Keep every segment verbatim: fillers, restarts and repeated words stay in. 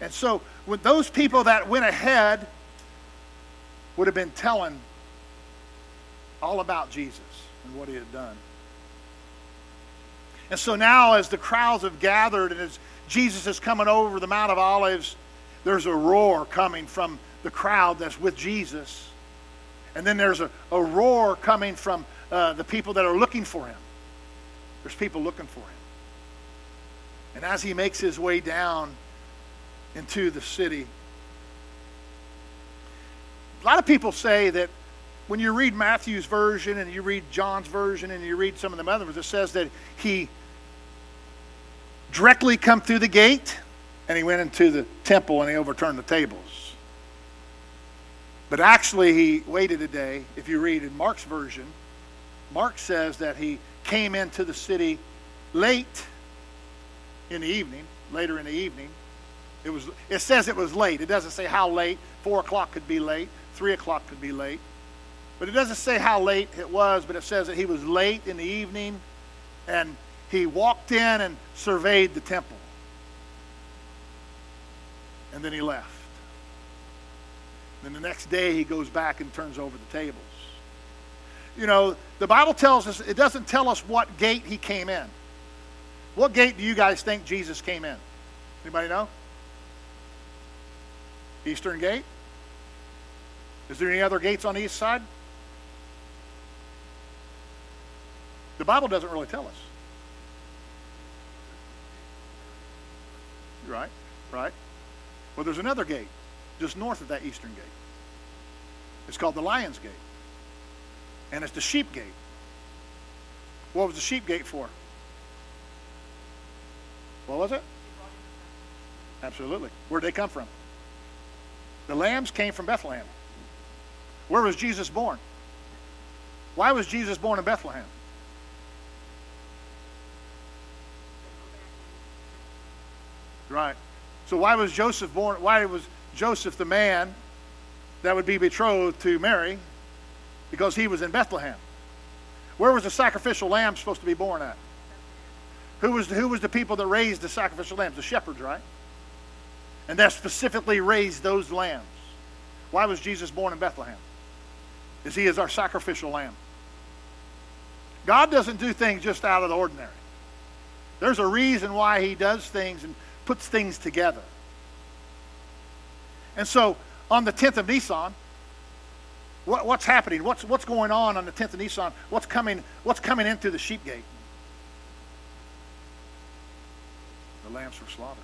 And so with those people that went ahead would have been telling all about Jesus and what he had done. And so now as the crowds have gathered and as Jesus is coming over the Mount of Olives, there's a roar coming from the crowd that's with Jesus. And then there's a, a roar coming from uh, the people that are looking for him. There's people looking for him. And as he makes his way down into the city, a lot of people say that when you read Matthew's version and you read John's version and you read some of the other ones, it says that he directly come through the gate and he went into the temple and he overturned the tables. But actually he waited a day. If you read in Mark's version, Mark says that he came into the city late in the evening, later in the evening. It was. It says it was late. It doesn't say how late. Four o'clock could be late. Three o'clock could be late. But it doesn't say how late it was, but it says that he was late in the evening and he walked in and surveyed the temple. And then he left. Then the next day he goes back and turns over the tables. You know, the Bible tells us, it doesn't tell us what gate he came in. What gate do you guys think Jesus came in? Anybody know? Eastern gate? Is there any other gates on the east side? The Bible doesn't really tell us. Right, right. Well, there's another gate just north of that eastern gate. It's called the Lion's Gate. And it's the sheep gate. What was the sheep gate for? What was it? Absolutely. Where'd they come from? The lambs came from Bethlehem. Where was Jesus born? Why was Jesus born in Bethlehem? Right. So why was Joseph born? Why was Joseph the man that would be betrothed to Mary? Because he was in Bethlehem. Where was the sacrificial lamb supposed to be born at? Who was the, who was the people that raised the sacrificial lambs? The shepherds, right? And that specifically raised those lambs. Why was Jesus born in Bethlehem? Because he is our sacrificial lamb. God doesn't do things just out of the ordinary. There's a reason why he does things and puts things together. And so on the tenth of Nisan, what, what's happening? What's what's going on on the tenth of Nisan? What's coming? What's coming into the sheep gate? The lambs were slaughtered.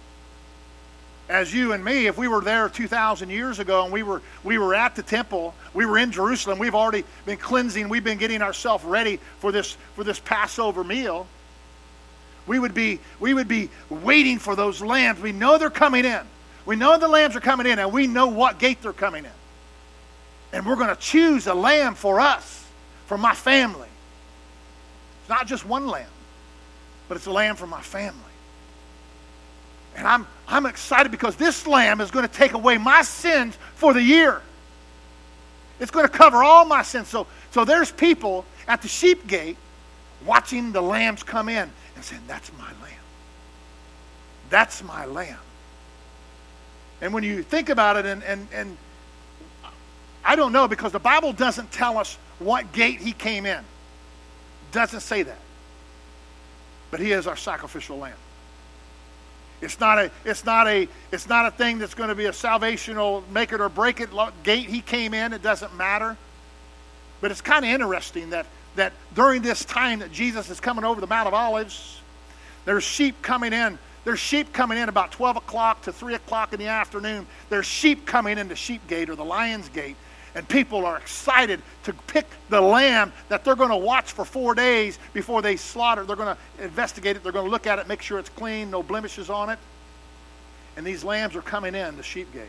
As you and me, if we were there two thousand years ago and we were we were at the temple, we were in Jerusalem, we've already been cleansing, we've been getting ourselves ready for this for this Passover meal. We would be we would be waiting for those lambs. We know they're coming in. We know the lambs are coming in, and we know what gate they're coming in. And we're going to choose a lamb for us, for my family. It's not just one lamb, but it's a lamb for my family. And I'm I'm excited because this lamb is going to take away my sins for the year. It's going to cover all my sins. So, so there's people at the sheep gate watching the lambs come in and saying, that's my lamb. That's my lamb. And when you think about it, and, and, and I don't know, because the Bible doesn't tell us what gate he came in. It doesn't say that. But he is our sacrificial lamb. It's not a, it's not a, it's not a thing that's going to be a salvational make it or break it gate. He came in. It doesn't matter. But it's kind of interesting that that during this time that Jesus is coming over the Mount of Olives, there's sheep coming in. There's sheep coming in about twelve o'clock to three o'clock in the afternoon. There's sheep coming in the sheep gate or the lion's gate. And people are excited to pick the lamb that they're going to watch for four days before they slaughter. They're going to investigate it. They're going to look at it, make sure it's clean, no blemishes on it. And these lambs are coming in the sheep gate.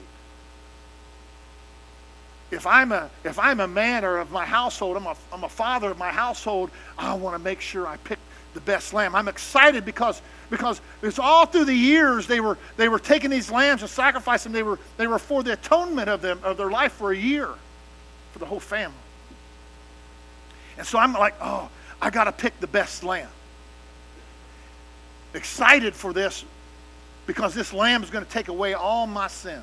If I'm a if I'm a man or of my household, I'm a, I'm a father of my household, I want to make sure I pick the best lamb. I'm excited because because it's all through the years they were they were taking these lambs and sacrificing them. They were they were for the atonement of them of their life for a year. For the whole family. And so I'm like, oh, I got to pick the best lamb. Excited for this because this lamb is going to take away all my sins.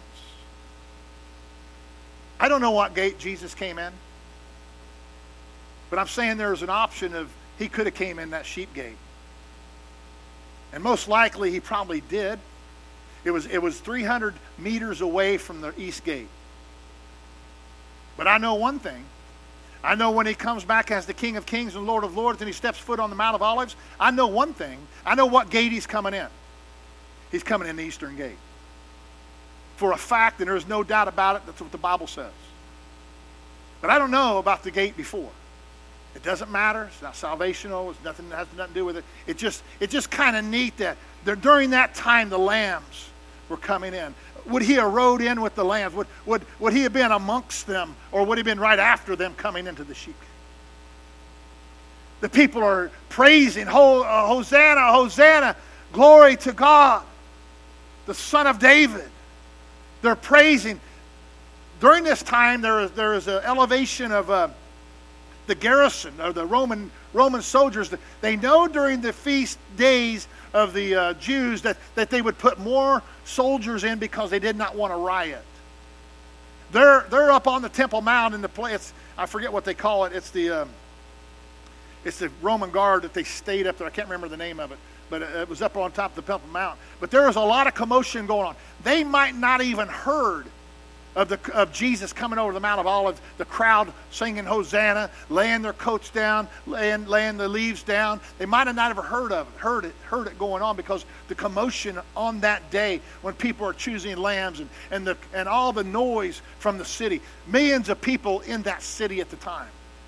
I don't know what gate Jesus came in, but I'm saying there's an option of he could have came in that sheep gate. And most likely he probably did. It was, it was three hundred meters away from the east gate. But I know one thing. I know when he comes back as the King of Kings and Lord of Lords and he steps foot on the Mount of Olives, I know one thing. I know what gate he's coming in. He's coming in the eastern gate. For a fact, and there's no doubt about it, that's what the Bible says. But I don't know about the gate before. It doesn't matter. It's not salvational. It's nothing that has nothing to do with it. It just, it's just kind of neat that during that time the lambs were coming in. Would he have rode in with the lambs? Would, would, would he have been amongst them, or would he have been right after them coming into the sheep? The people are praising, Hosanna, Hosanna, glory to God, the Son of David. They're praising. During this time, there is, there is an elevation of uh, the garrison, or the Roman, Roman soldiers. They know during the feast days of the uh, Jews that, that they would put more soldiers in because they did not want to riot. They're, they're up on the Temple Mount in the place, I forget what they call it. It's the, um, it's the Roman guard that they stayed up there. I can't remember the name of it, but it was up on top of the Temple Mount. But there was a lot of commotion going on. They might not even heard of the of Jesus coming over the Mount of Olives, the crowd singing Hosanna, laying their coats down, laying laying the leaves down. They might have not ever heard of it, heard it, heard it going on, because the commotion on that day when people are choosing lambs and, and the and all the noise from the city. Millions of people in that city at the time.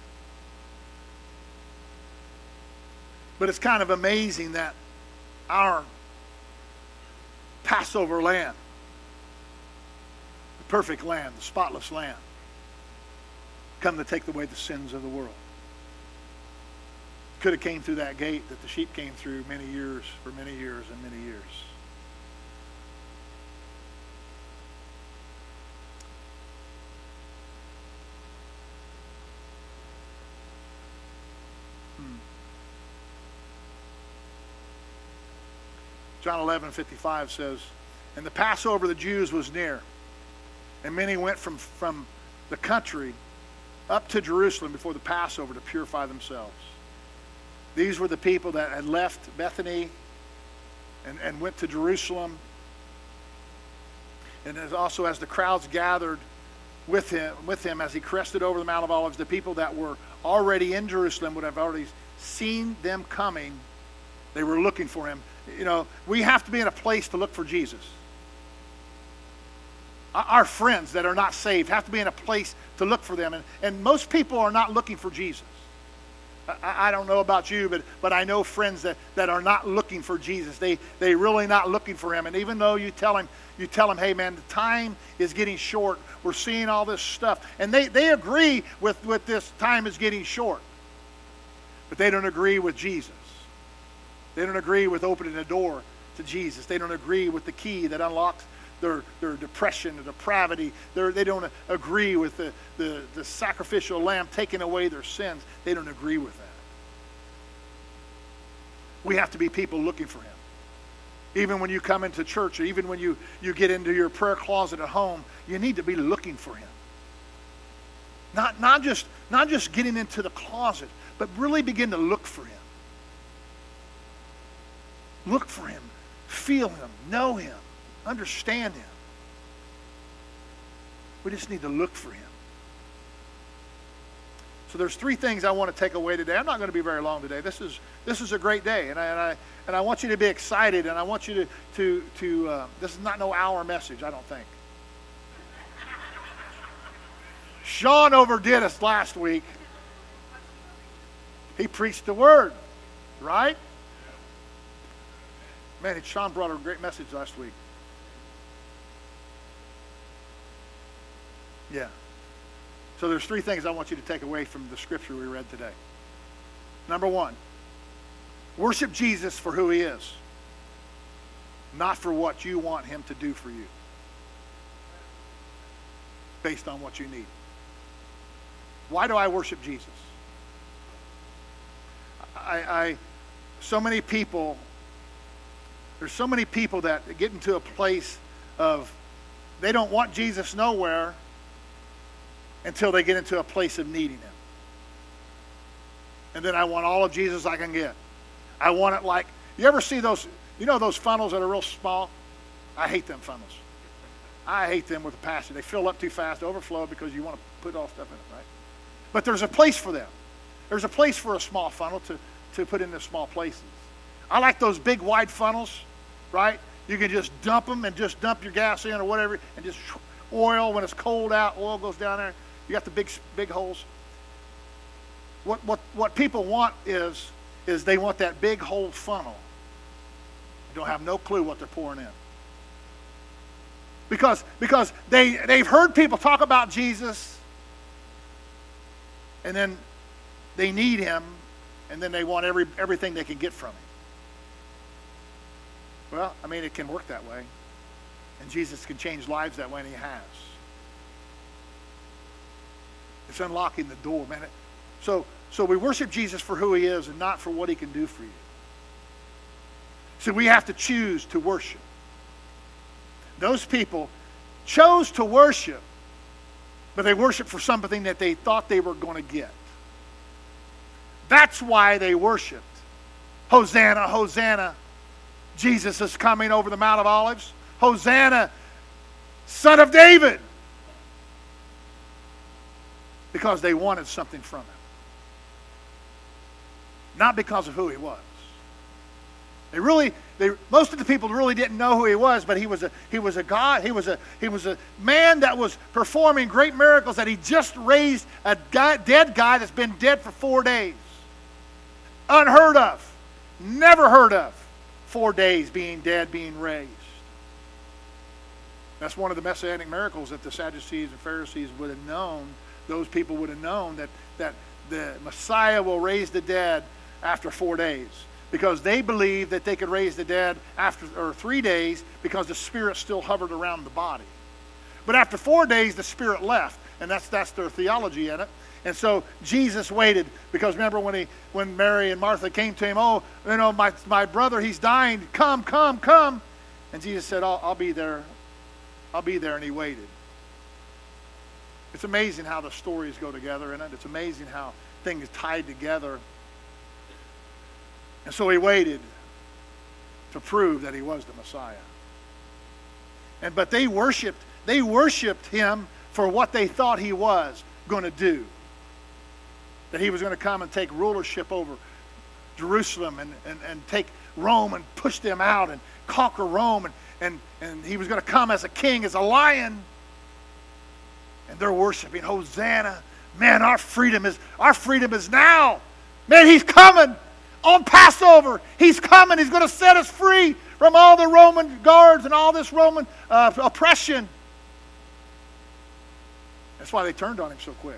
But it's kind of amazing that our Passover lamb, the perfect lamb, the spotless lamb, come to take away the sins of the world. Could have came through that gate that the sheep came through many years, for many years and many years. Hmm. John eleven fifty-five says, and the Passover of the Jews was near, and many went from, from the country up to Jerusalem before the Passover to purify themselves. These were the people that had left Bethany and, and went to Jerusalem. And as also as the crowds gathered with him, with him as he crested over the Mount of Olives, the people that were already in Jerusalem would have already seen them coming. They were looking for him. You know, we have to be in a place to look for Jesus. Our friends that are not saved have to be in a place to look for them. And, and most people are not looking for Jesus. I, I don't know about you, but, but I know friends that, that are not looking for Jesus. They they really not looking for him. And even though you tell him, you tell him, hey man, the time is getting short. We're seeing all this stuff. And they, they agree with, with this time is getting short. But they don't agree with Jesus. They don't agree with opening the door to Jesus. They don't agree with the key that unlocks their, their depression, their depravity. They're, they don't agree with the, the, the sacrificial lamb taking away their sins. They don't agree with that. We have to be people looking for him. Even when you come into church, or even when you, you get into your prayer closet at home, you need to be looking for him. Not, not, just, not just getting into the closet, but really begin to look for him. Look for him, feel him, know him, understand him. We just need to look for him. So there's three things I want to take away today. I'm not going to be very long today. This is this is a great day, and I and I, and I want you to be excited, and I want you to to to. Uh, this is not no hour message, I don't think. Sean overdid us last week. He preached the word, right? Man, Sean brought a great message last week. Yeah. So there's three things I want you to take away from the scripture we read today. Number one, worship Jesus for who he is, not for what you want him to do for you, based on what you need. Why do I worship Jesus? I, I so many people, There's so many people that get into a place of they don't want Jesus nowhere until they get into a place of needing him. And then I want all of Jesus I can get. I want it like, you ever see those, you know those funnels that are real small? I hate them funnels. I hate them with a passion. They fill up too fast, overflow because you want to put all stuff in it, right? But there's a place for them. There's a place for a small funnel to, to put in the small places. I like those big wide funnels, right? You can just dump them and just dump your gas in or whatever, and just oil, when it's cold out, oil goes down there. You got the big big holes. What what what people want is is they want that big hole funnel. They don't have no clue what they're pouring in. Because because they they've heard people talk about Jesus, and then they need him, and then they want every everything they can get from him. Well, I mean, it can work that way. And Jesus can change lives that way, and he has. It's unlocking the door, man. So, so we worship Jesus for who he is and not for what he can do for you. So we have to choose to worship. Those people chose to worship, but they worshiped for something that they thought they were going to get. That's why they worshiped. Hosanna, Hosanna. Jesus is coming over the Mount of Olives. Hosanna, Son of David. Because they wanted something from him. Not because of who he was. They really, they, most of the people really didn't know who he was, but he was a he was a God. He was a he was a man that was performing great miracles. That he just raised a guy, dead guy that's been dead for four days. Unheard of, never heard of. Four days being dead, being raised. That's one of the messianic miracles that the Sadducees and Pharisees would have known. Those people would have known that that the Messiah will raise the dead after four days. Because they believed that they could raise the dead after or three days because the spirit still hovered around the body. But after four days, the spirit left, and that's that's their theology in it. And so Jesus waited because remember when he when Mary and Martha came to him, oh, you know, my my brother, he's dying. Come, come, come. And Jesus said, I'll, I'll be there. I'll be there. And he waited. It's amazing how the stories go together in it. It's amazing how things tied together. And so he waited to prove that he was the Messiah. And but they worshiped, they worshiped him for what they thought he was going to do. That he was going to come and take rulership over Jerusalem and, and, and take Rome and push them out and conquer Rome. And, and, and he was going to come as a king, as a lion. And they're worshiping Hosanna. Man, our freedom is our freedom is now. Man, he's coming. On Passover, he's coming. He's going to set us free from all the Roman guards and all this Roman uh, oppression. That's why they turned on him so quick.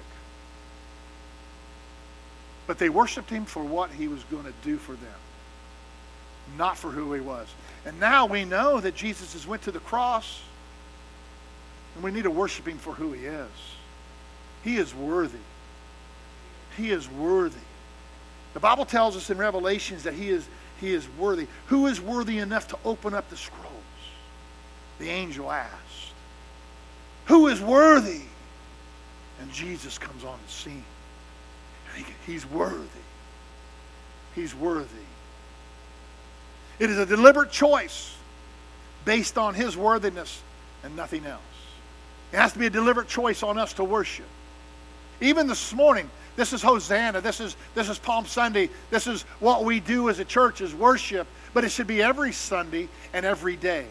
But they worshiped him for what he was going to do for them, not for who he was. And now we know that Jesus has went to the cross, and we need to worship him for who he is. He is worthy. He is worthy. The Bible tells us in Revelations that he is, he is worthy. Who is worthy enough to open up the scrolls? The angel asked. Who is worthy? And Jesus comes on the scene. He, he's worthy. He's worthy. It is a deliberate choice based on his worthiness and nothing else. It has to be a deliberate choice on us to worship. Even this morning, this is Hosanna. This is this is Palm Sunday. This is what we do as a church, is worship. But it should be every Sunday and every day.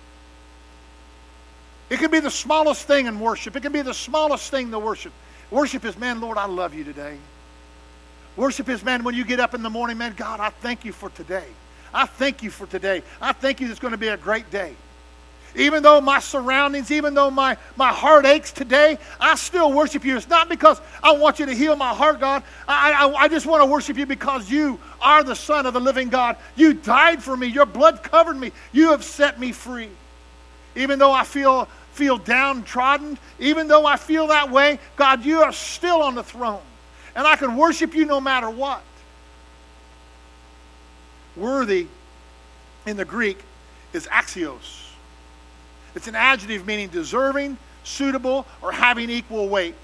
It can be the smallest thing in worship. It can be the smallest thing to worship. Worship is, man, Lord, I love you today. Worship is, man, when you get up in the morning, man, God, I thank you for today. I thank you for today. I thank you it's going to be a great day. Even though my surroundings, even though my, my heart aches today, I still worship you. It's not because I want you to heal my heart, God. I, I, I just want to worship you because you are the Son of the living God. You died for me. Your blood covered me. You have set me free. Even though I feel, feel downtrodden, even though I feel that way, God, you are still on the throne. And I can worship you no matter what. Worthy in the Greek is axios. It's an adjective meaning deserving, suitable, or having equal weight.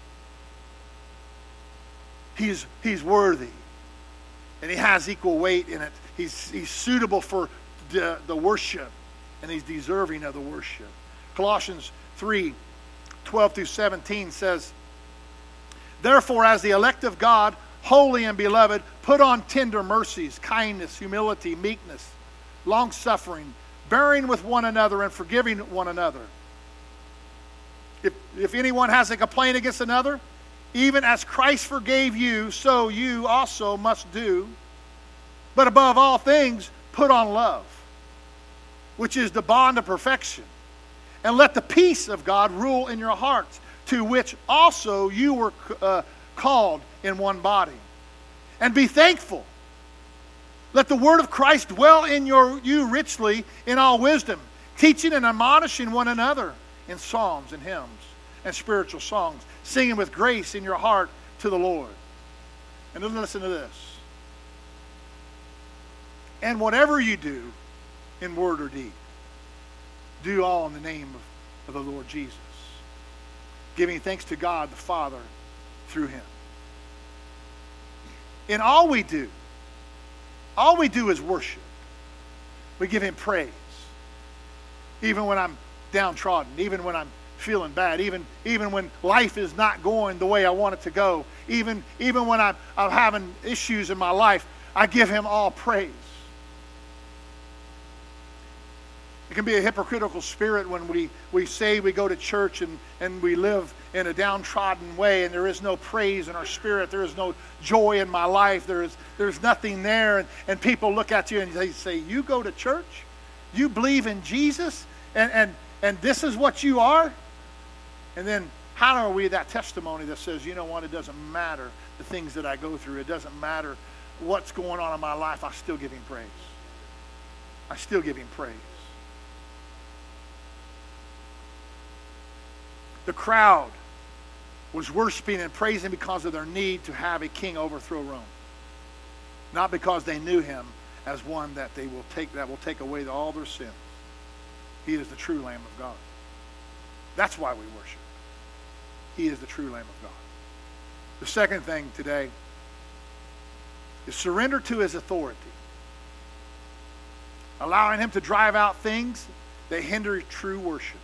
He's, he's worthy, and he has equal weight in it. He's, he's suitable for the, the worship, and he's deserving of the worship. Colossians three, twelve through seventeen says, therefore, as the elect of God, holy and beloved, put on tender mercies, kindness, humility, meekness, long-suffering, bearing with one another and forgiving one another. If, if anyone has a complaint against another, even as Christ forgave you, so you also must do. But above all things, put on love, which is the bond of perfection. And let the peace of God rule in your hearts, to which also you were uh, called in one body. And be thankful. Let the word of Christ dwell in your, you richly in all wisdom, teaching and admonishing one another in psalms and hymns and spiritual songs, singing with grace in your heart to the Lord. And then listen to this. And whatever you do in word or deed, do all in the name of, of the Lord Jesus, giving thanks to God the Father through him. In all we do, all we do is worship. We give him praise. Even when I'm downtrodden, even when I'm feeling bad, even, even when life is not going the way I want it to go, even, even when I'm, I'm having issues in my life, I give him all praise. It can be a hypocritical spirit when we, we say we go to church and, and we live in a downtrodden way and there is no praise in our spirit. There is no joy in my life. There is, there's nothing there. And, and people look at you and they say, you go to church? You believe in Jesus? And, and, and this is what you are? And then how are we that testimony that says, you know what, it doesn't matter the things that I go through. It doesn't matter what's going on in my life. I still give him praise. I still give him praise. The crowd was worshiping and praising because of their need to have a king overthrow Rome. Not because they knew him as one that they will take that will take away all their sins. He is the true Lamb of God. That's why we worship. He is the true Lamb of God. The second thing today is surrender to his authority. Allowing him to drive out things that hinder true worship.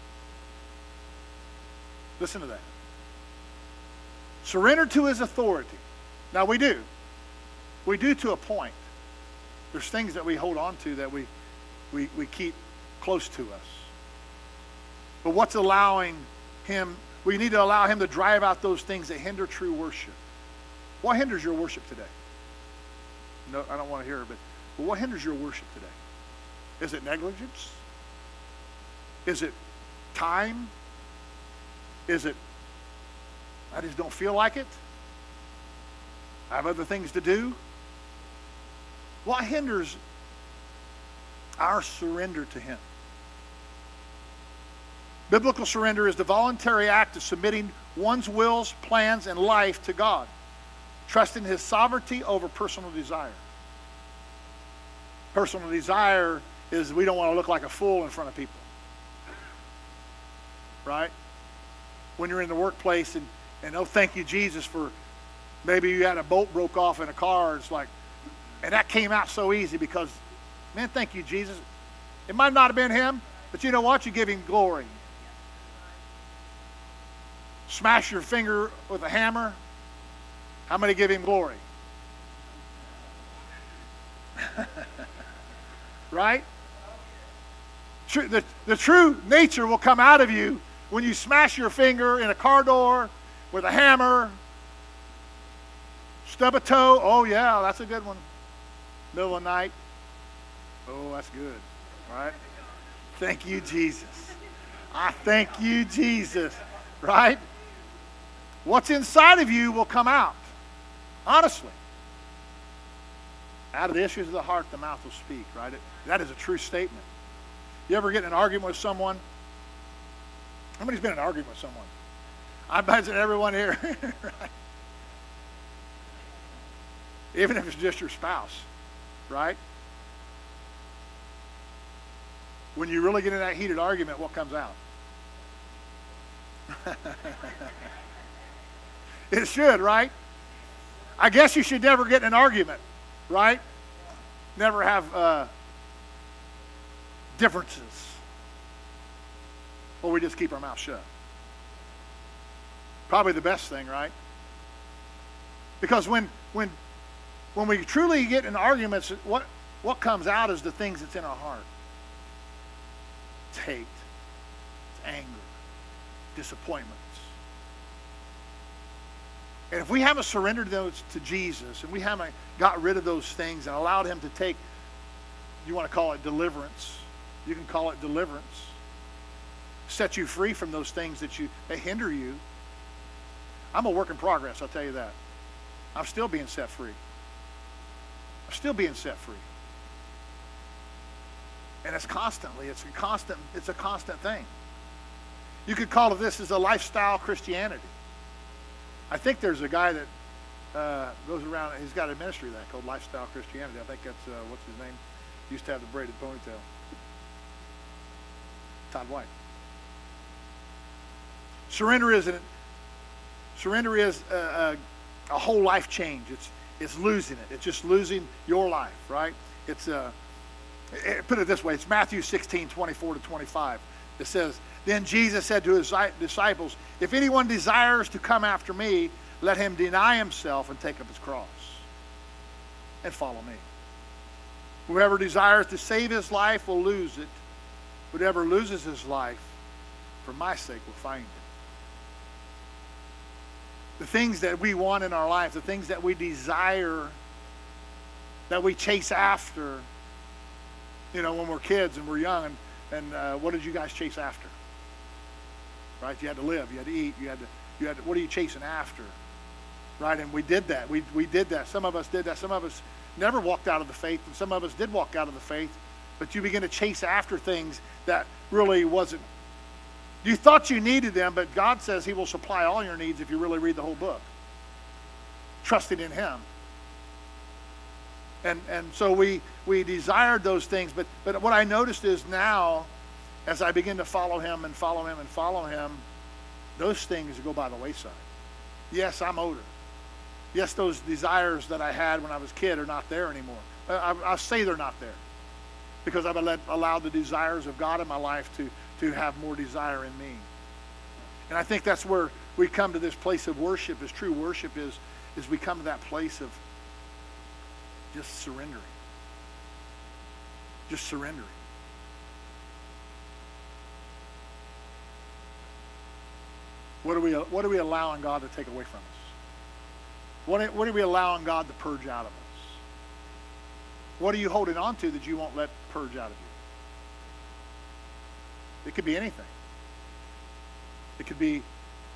Listen to that. Surrender to his authority. Now we do. We do to a point. There's things that we hold on to that we, we, we keep close to us. But what's allowing him, we need to allow him to drive out those things that hinder true worship. What hinders your worship today? No, I don't want to hear it, but, but what hinders your worship today? Is it negligence? Is it time? Is it, I just don't feel like it? I have other things to do? What hinders our surrender to him? Biblical surrender is the voluntary act of submitting one's wills, plans, and life to God, trusting his sovereignty over personal desire. Personal desire is we don't want to look like a fool in front of people. Right? When you're in the workplace and, and oh, thank you, Jesus, for maybe you had a bolt broke off in a car. It's like, and that came out so easy because, man, thank you, Jesus. It might not have been him, but you know what? You give him glory. Smash your finger with a hammer. How many give him glory? Right? True, the, the true nature will come out of you when you smash your finger in a car door with a hammer. Stub a toe. Oh, yeah, that's a good one. Middle of the night. Oh, that's good. All right? Thank you, Jesus. I thank you, Jesus. Right? What's inside of you will come out. Honestly. Out of the issues of the heart, the mouth will speak. Right? That is a true statement. You ever get in an argument with someone? How many's been in an argument with someone? I imagine everyone here. Right? Even if it's just your spouse. Right? when you really get in that heated argument, what comes out? It should, right? I guess you should never get in an argument, right? Never have uh, differences. Or we just keep our mouth shut. Probably the best thing, right? Because when when when we truly get in arguments, what what comes out is the things that's in our heart. It's hate, it's anger, disappointments. And if we haven't surrendered those to Jesus, and we haven't got rid of those things and allowed him to take, you want to call it deliverance, you can call it deliverance, set you free from those things that you that hinder you. I'm a work in progress, I'll tell you that. I'm still being set free. I'm still being set free. And it's constantly, it's a constant, it's a constant thing. You could call it this as a lifestyle Christianity. I think there's a guy that uh, goes around, he's got a ministry of that called Lifestyle Christianity. I think that's, uh, what's his name? He used to have the braided ponytail. Todd White. Surrender is an, surrender is a, a, a whole life change. It's it's losing it. It's just losing your life, right? It's uh, it, put it this way. It's Matthew sixteen, twenty-four to twenty-five. It says, then Jesus said to his disciples, if anyone desires to come after me, let him deny himself and take up his cross and follow me. Whoever desires to save his life will lose it. Whoever loses his life for my sake will find it. The things that we want in our life, the things that we desire, that we chase after, you know, when we're kids and we're young, and, and uh, what did you guys chase after? Right? You had to live, you had to eat, you had to, you had to, what are you chasing after? Right? And we did that. We, we did that. Some of us did that. Some of us never walked out of the faith, and some of us did walk out of the faith, but you begin to chase after things that really wasn't. You thought you needed them, but God says he will supply all your needs if you really read the whole book. Trusting in him. And and so we we desired those things, but but what I noticed is now, as I begin to follow him and follow him and follow him, those things go by the wayside. Yes, I'm older. Yes, those desires that I had when I was a kid are not there anymore. I, I'll say they're not there because I've let, allowed the desires of God in my life to, to have more desire in me. And I think that's where we come to this place of worship, as true worship is, is we come to that place of just surrendering. Just surrendering. What are we, what are we allowing God to take away from us? What are, what are we allowing God to purge out of us? What are you holding on to that you won't let purge out of you? It could be anything. It could be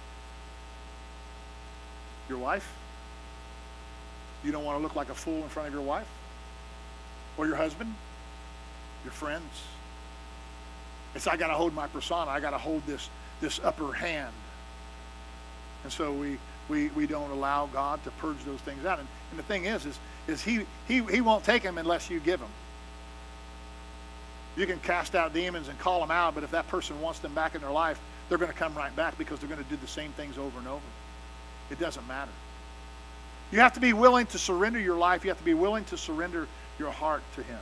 your wife. You don't want to look like a fool in front of your wife. Or your husband. Your friends. It's I got to hold my persona. I got to hold this, this upper hand. And so we, we, we don't allow God to purge those things out. And, and the thing is, is, is he, he, he won't take them unless you give them. You can cast out demons and call them out, but if that person wants them back in their life, they're going to come right back because they're going to do the same things over and over. It doesn't matter. You have to be willing to surrender your life. You have to be willing to surrender your heart to him.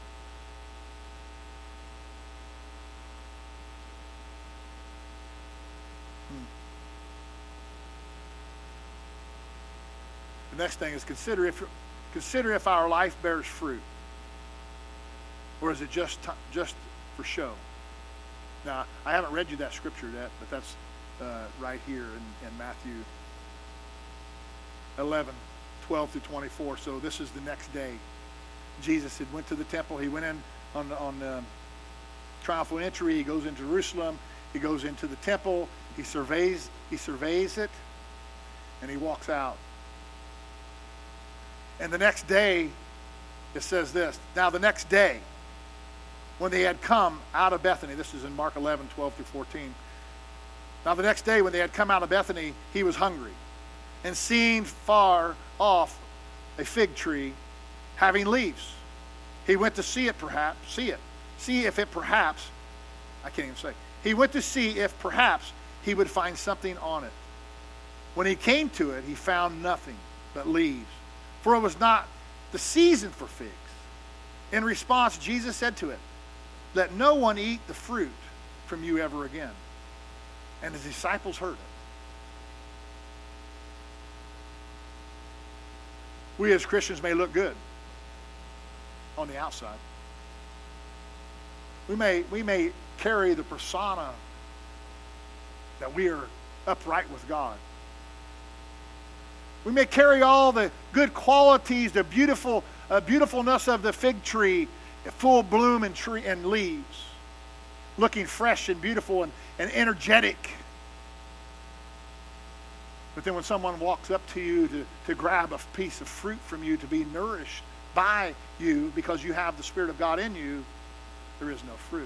The next thing is consider if consider if our life bears fruit, or is it just just for show? Now, I haven't read you that scripture yet, but that's uh, right here in, in Matthew eleven, twelve through twenty-four. So this is the next day. Jesus had went to the temple. He went in on the, on the triumphal entry. He goes into Jerusalem. He goes into the temple. He surveys he surveys it, and he walks out. And the next day, it says this. Now the next day, when they had come out of Bethany, this is in Mark eleven, twelve through fourteen. Now the next day, when they had come out of Bethany, he was hungry. And seeing far off a fig tree having leaves, he went to see it perhaps, see it. see if it perhaps, I can't even say, he went to see if perhaps he would find something on it. When he came to it, he found nothing but leaves, for it was not the season for figs. In response, Jesus said to it, let no one eat the fruit from you ever again. And his disciples heard it. We as Christians may look good on the outside. We may, we may carry the persona that we are upright with God. We may carry all the good qualities, the beautiful uh, beautifulness of the fig tree, full bloom and tree and leaves, looking fresh and beautiful and, and energetic. But then when someone walks up to you to, to grab a piece of fruit from you to be nourished by you because you have the Spirit of God in you, there is no fruit.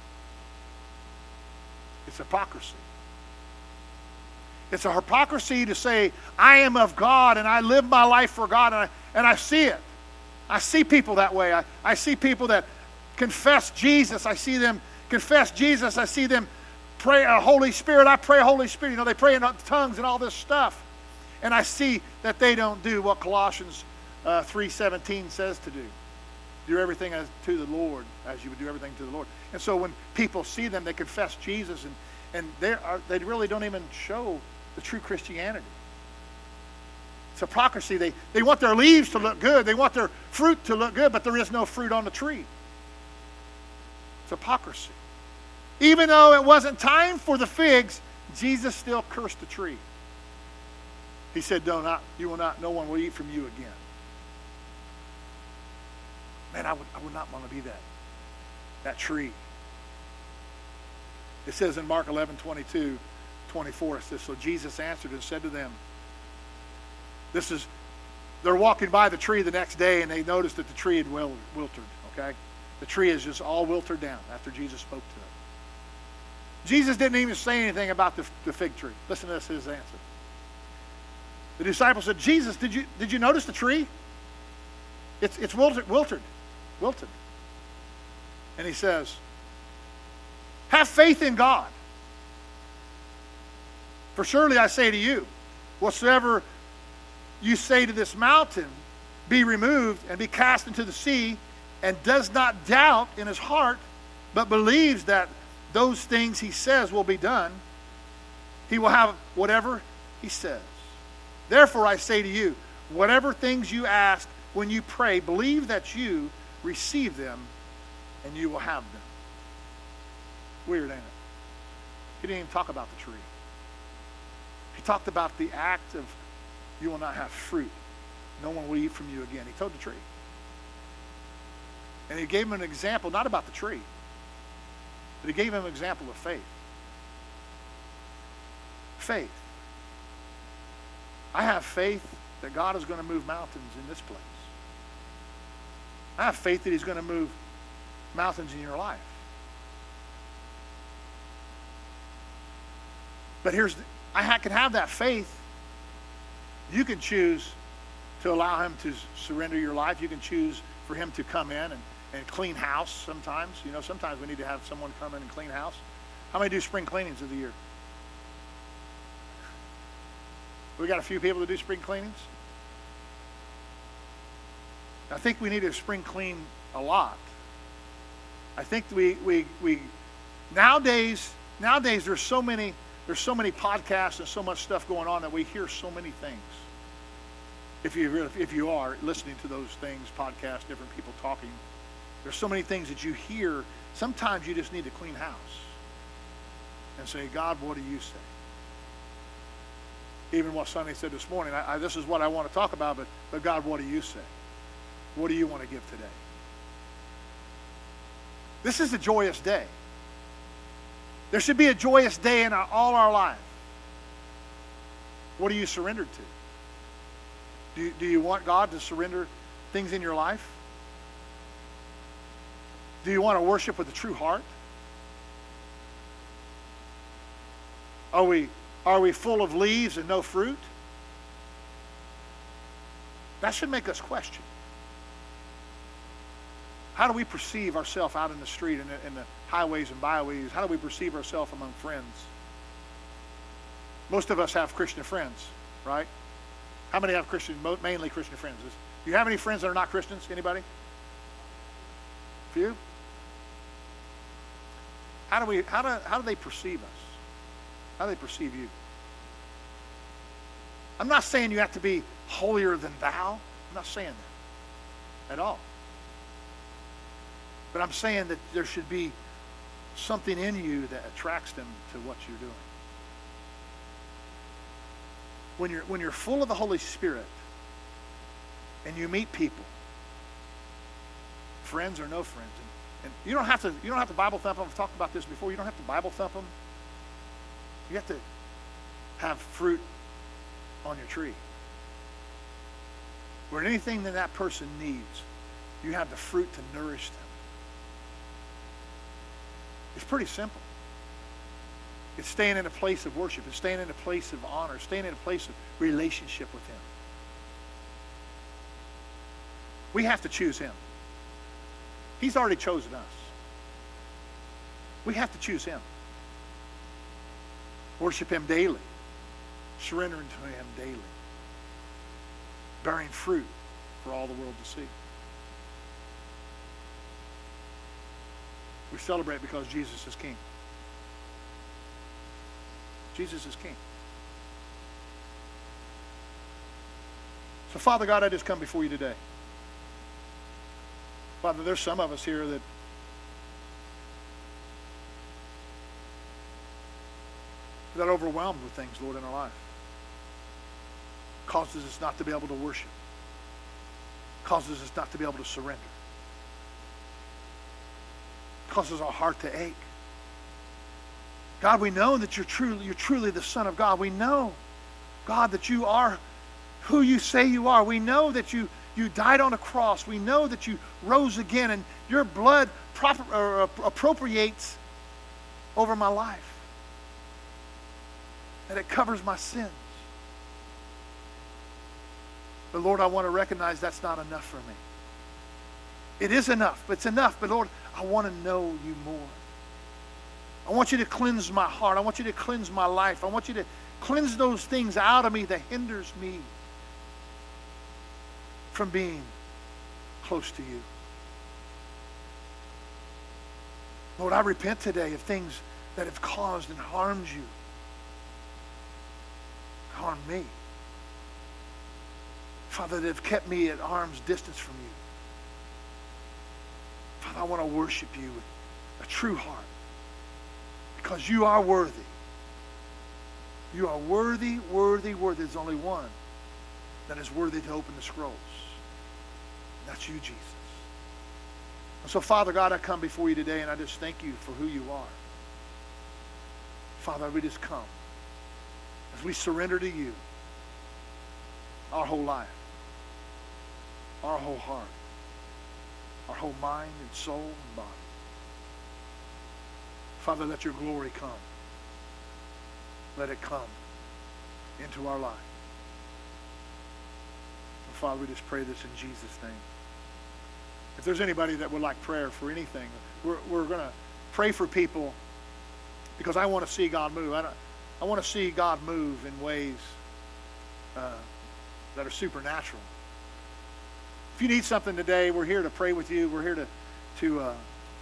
It's hypocrisy. It's a hypocrisy to say, I am of God and I live my life for God, and I, and I see it. I see people that way. I, I see people that confess Jesus. I see them confess Jesus. I see them pray, uh, Holy Spirit, I pray, Holy Spirit. You know, they pray in tongues and all this stuff. And I see that they don't do what Colossians uh, three seventeen says to do. Do everything as to the Lord, as you would do everything to the Lord. And so when people see them, they confess Jesus, and, and they are, they really don't even show the true Christianity. It's hypocrisy. They, they want their leaves to look good. They want their fruit to look good, but there is no fruit on the tree. It's hypocrisy. Even though it wasn't time for the figs, Jesus still cursed the tree. He said, "Do not, you will not, no one will eat from you again." Man, I would, I would not want to be that, that tree. It says in Mark eleven, twenty-two, twenty-four, it says, so Jesus answered and said to them, this is, they're walking by the tree the next day and they noticed that the tree had wilted, okay? The tree is just all wilted down after Jesus spoke to them. Jesus didn't even say anything about the, the fig tree. Listen to this, his answer. The disciples said, Jesus, did you, did you notice the tree? It's, it's wilted, wilted, wilted. And he says, have faith in God. For surely I say to you, whatsoever you say to this mountain, be removed and be cast into the sea, and does not doubt in his heart, but believes that those things he says will be done, he will have whatever he says. Therefore I say to you, whatever things you ask when you pray, believe that you receive them, and you will have them. Weird, ain't it? He didn't even talk about the tree. He talked about the act of, you will not have fruit. No one will eat from you again. He told the tree. And he gave him an example, not about the tree, but he gave him an example of faith. Faith. I have faith that God is going to move mountains in this place. I have faith that he's going to move mountains in your life. But here's, the, I can have that faith. You can choose to allow him to surrender your life. You can choose for him to come in and, and clean house sometimes. You know, sometimes we need to have someone come in and clean house. How many do spring cleanings of the year? We got a few people that do spring cleanings. I think we need to spring clean a lot. I think we we we nowadays nowadays there's so many there's so many podcasts and so much stuff going on that we hear so many things. If you if you are listening to those things, podcasts, different people talking, there's so many things that you hear. Sometimes you just need to clean house and say, God, what do you say? Even what Sonny said this morning, I, I, this is what I want to talk about, but, but God, what do you say? What do you want to give today? This is a joyous day. There should be a joyous day in our, all our life. What are you surrendered to? Do you, do you want God to surrender things in your life? Do you want to worship with a true heart? Are we, are we full of leaves and no fruit? That should make us question. How do we perceive ourselves out in the street, in the, in the highways and byways? How do we perceive ourselves among friends? Most of us have Christian friends, right? How many have Christian, mainly Christian friends? Do you have any friends that are not Christians? Anybody? Few? How do we? How do? How do they perceive us? How do they perceive you? I'm not saying you have to be holier than thou. I'm not saying that at all. But I'm saying that there should be something in you that attracts them to what you're doing. When you're when you're full of the Holy Spirit and you meet people, friends or no friends, and, and you don't have to you don't have to Bible thump them. I've talked about this before. You don't have to Bible thump them. You have to have fruit on your tree. Where anything that that person needs, you have the fruit to nourish them. It's pretty simple. It's staying in a place of worship. It's staying in a place of honor. Staying in a place of relationship with Him. We have to choose Him. He's already chosen us. We have to choose Him. Worship Him daily. Surrendering to Him daily. Bearing fruit for all the world to see. We celebrate because Jesus is King. Jesus is King. So, Father God, I just come before you today. Father, there's some of us here that that are overwhelmed with things, Lord, in our life. Causes us not to be able to worship. Causes us not to be able to surrender. Causes our heart to ache. God, we know that you're truly, you're truly the Son of God. We know, God, that you are who you say you are. We know that you, you died on a cross. We know that you rose again, and your blood proper, or, uh, appropriates over my life. That it covers my sins. But Lord, I want to recognize that's not enough for me. It is enough, but it's enough. But Lord, I want to know you more. I want you to cleanse my heart. I want you to cleanse my life. I want you to cleanse those things out of me that hinders me from being close to you. Lord, I repent today of things that have caused and harmed you. Harmed me. Father, that have kept me at arm's distance from you. Father, I want to worship you with a true heart. Because you are worthy. You are worthy, worthy, worthy. There's only one that is worthy to open the scrolls. And that's you, Jesus. And so, Father God, I come before you today and I just thank you for who you are. Father, we just come as we surrender to you our whole life, our whole heart, our whole mind and soul and body. Father, let your glory come. Let it come into our life. And Father, we just pray this in Jesus' name. If there's anybody that would like prayer for anything, we're, we're going to pray for people because I want to see God move. I, don't, I want to see God move in ways uh, that are supernatural. If you need something today, we're here to pray with you. We're here to, to uh,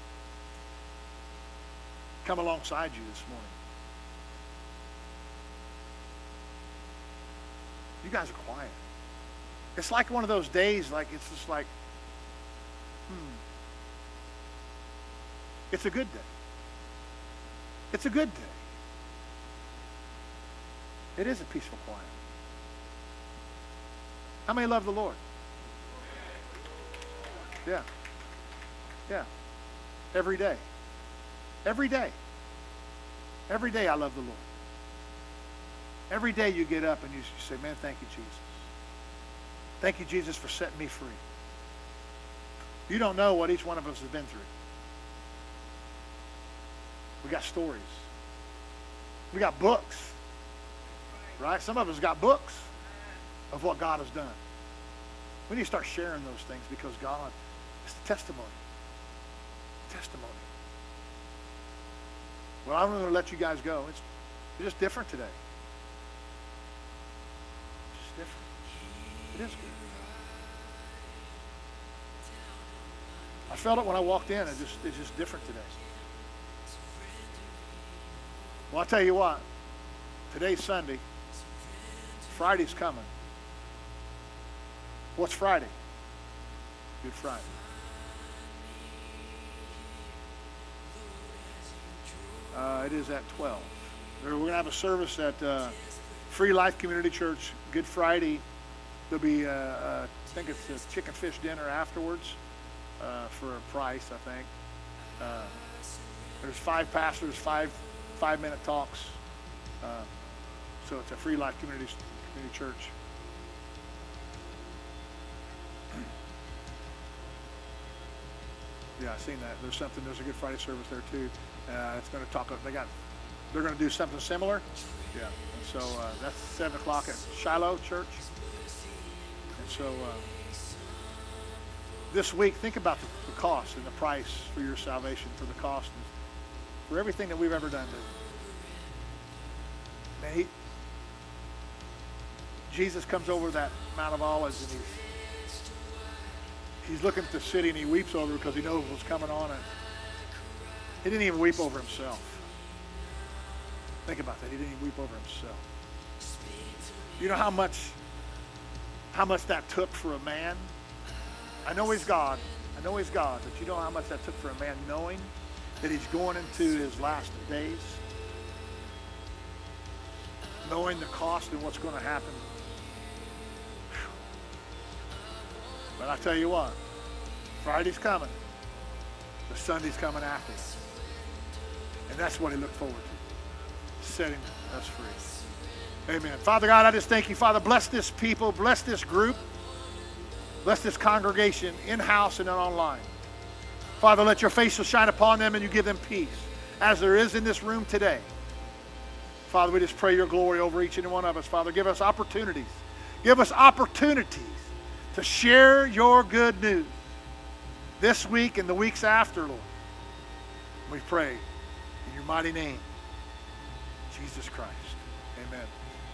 come alongside you this morning. You guys are quiet. It's like one of those days, like it's just like, hmm. It's a good day. It's a good day. It is a peaceful quiet. How many love the Lord? Yeah. Yeah. Every day. Every day. Every day I love the Lord. Every day you get up and you, you say, man, thank you, Jesus. Thank you, Jesus, for setting me free. You don't know what each one of us has been through. We got stories. We got books. Right? Some of us got books of what God has done. We need to start sharing those things because God, it's the testimony. testimony. Well, I'm going to let you guys go. It's, it's just different today. It's just different. It is good. I felt it when I walked in. It just, it's just different today. Well, I'll tell you what. Today's Sunday. Friday's coming. What's Friday? Good Friday. Uh, it is at twelve. We're going to have a service at uh, Free Life Community Church. Good Friday. There'll be, uh, uh, I think it's a chicken fish dinner afterwards uh, for a price, I think. Uh, there's five pastors, five five-minute talks. Uh, so it's a Free Life Community, community Church. Yeah, I've seen that. There's something. There's a Good Friday service there too. Uh, it's going to talk. They got. They're going to do something similar. Yeah. And so uh, that's seven o'clock at Shiloh Church. And so uh, this week, think about the, the cost and the price for your salvation, for the cost, and for everything that we've ever done. Man, he, Jesus comes over that Mount of Olives and he's. He's looking at the city and he weeps over it because he knows what's coming on it. He didn't even weep over himself. Think about that. He didn't even weep over himself. You know how much, how much that took for a man? I know he's God. I know he's God, but you know how much that took for a man knowing that he's going into his last days? Knowing the cost and what's going to happen. But I tell you what, Friday's coming. The Sunday's coming after. And that's what he looked forward to, setting us free. Amen. Father God, I just thank you, Father. Bless this people. Bless this group. Bless this congregation in-house and online. Father, let your face shine upon them and you give them peace, as there is in this room today. Father, we just pray your glory over each and one of us. Father, give us opportunities. Give us opportunities to share your good news this week and the weeks after, Lord. We pray in your mighty name, Jesus Christ. Amen.